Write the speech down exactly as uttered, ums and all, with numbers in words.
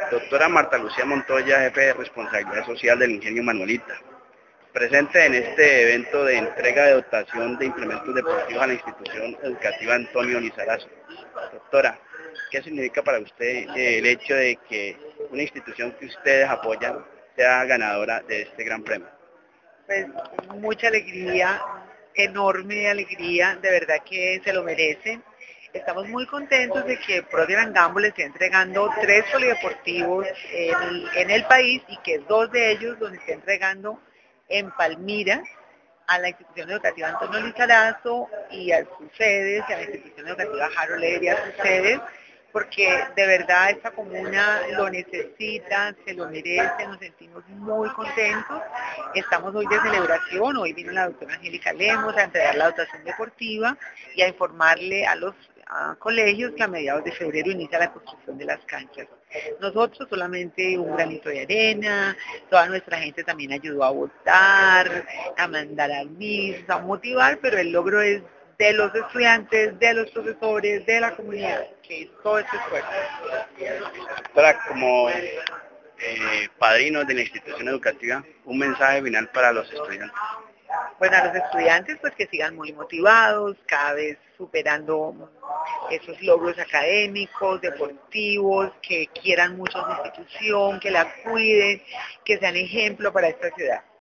Doctora Marta Lucía Montoya, jefe de responsabilidad social del Ingenio Manuelita, presente en este evento de entrega de dotación de implementos deportivos a la institución educativa Antonio Lizarazo. Doctora, ¿qué significa para usted eh, el hecho de que una institución que ustedes apoyan sea ganadora de este gran premio? Pues mucha alegría, enorme alegría, de verdad que se lo merecen. Estamos muy contentos de que Procter and Gamble esté entregando tres polideportivos en, en el país y que dos de ellos los esté entregando en Palmira a la institución educativa Antonio Lizarazo y a sus sedes, y a la institución educativa Harold Levy y a sus sedes, porque de verdad esta comuna lo necesita, se lo merece, nos sentimos muy contentos. Estamos hoy de celebración, hoy vino la doctora Angélica Lemos a entregar la dotación deportiva y a informarle a los a colegios que a mediados de febrero inicia la construcción de las canchas. Nosotros solamente un granito de arena, toda nuestra gente también ayudó a votar, a mandar avisos, a motivar, pero el logro es de los estudiantes, de los profesores, de la comunidad, que es todo este esfuerzo. Doctora, como eh, padrinos de la institución educativa, un mensaje final para los estudiantes. Bueno, a los estudiantes pues que sigan muy motivados, cada vez superando esos logros académicos, deportivos, que quieran mucho a su institución, que la cuiden, que sean ejemplo para esta ciudad.